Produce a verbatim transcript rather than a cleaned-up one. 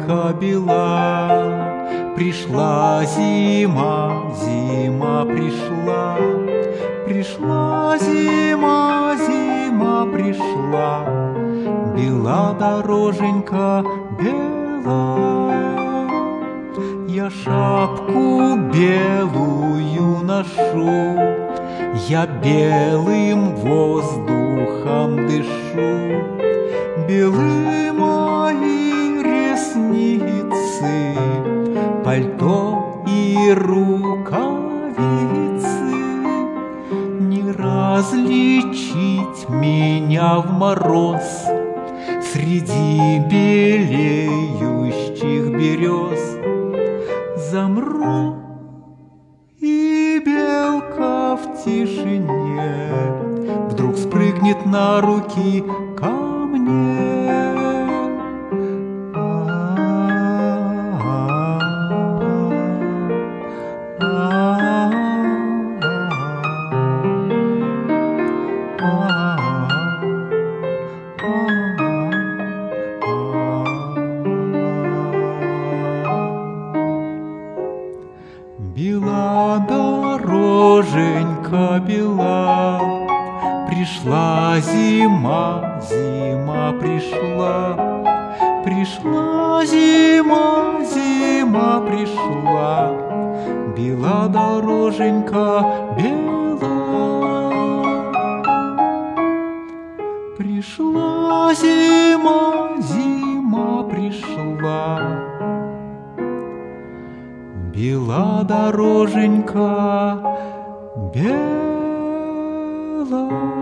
дороженька бела. Пришла зима, зима пришла, пришла зима, зима пришла, бела дороженька бела. Я шапку белую ношу, я белым воздухом дышу. Белы мои ресницы, пальто и рукавицы. Не различить меня в мороз среди белеющих берез. Замру, и белка в тишине вдруг спрыгнет на руки ко мне. Бела дороженька бела, пришла зима, зима пришла, пришла зима, зима пришла, бела дороженька бела. Пришла зима, зима пришла, бела дороженька бела.